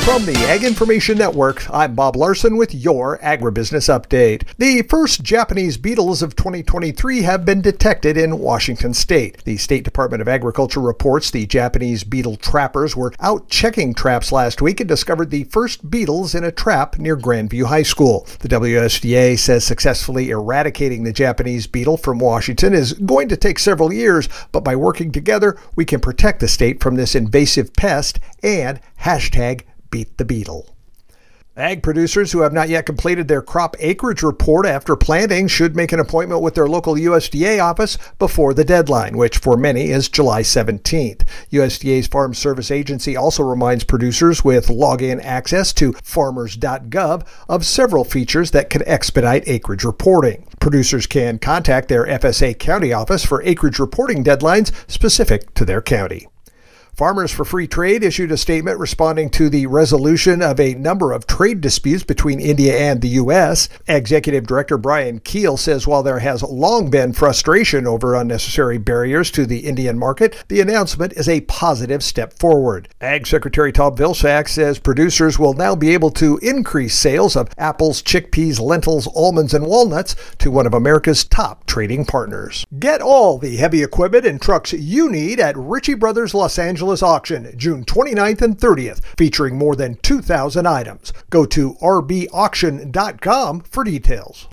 From the Ag Information Network, I'm Bob Larson with your Agribusiness Update. The first Japanese beetles of 2023 have been detected in Washington state. The State Department of Agriculture reports the Japanese beetle trappers were out checking traps last week and discovered the first beetles in a trap near Grandview High School. The WSDA says successfully eradicating the Japanese beetle from Washington is going to take several years, but by working together, we can protect the state from this invasive pest and #Beat the Beetle. Ag producers who have not yet completed their crop acreage report after planting should make an appointment with their local USDA office before the deadline, which for many is July 17th. USDA's Farm Service Agency also reminds producers with login access to farmers.gov of several features that can expedite acreage reporting. Producers can contact their FSA county office for acreage reporting deadlines specific to their county. Farmers for Free Trade issued a statement responding to the resolution of a number of trade disputes between India and the U.S. Executive Director Brian Keel says while there has long been frustration over unnecessary barriers to the Indian market, the announcement is a positive step forward. Ag Secretary Tom Vilsack says producers will now be able to increase sales of apples, chickpeas, lentils, almonds, and walnuts to one of America's top trading partners. Get all the heavy equipment and trucks you need at Ritchie Brothers Los Angeles auction, June 29th and 30th, featuring more than 2,000 items. Go to rbauction.com for details.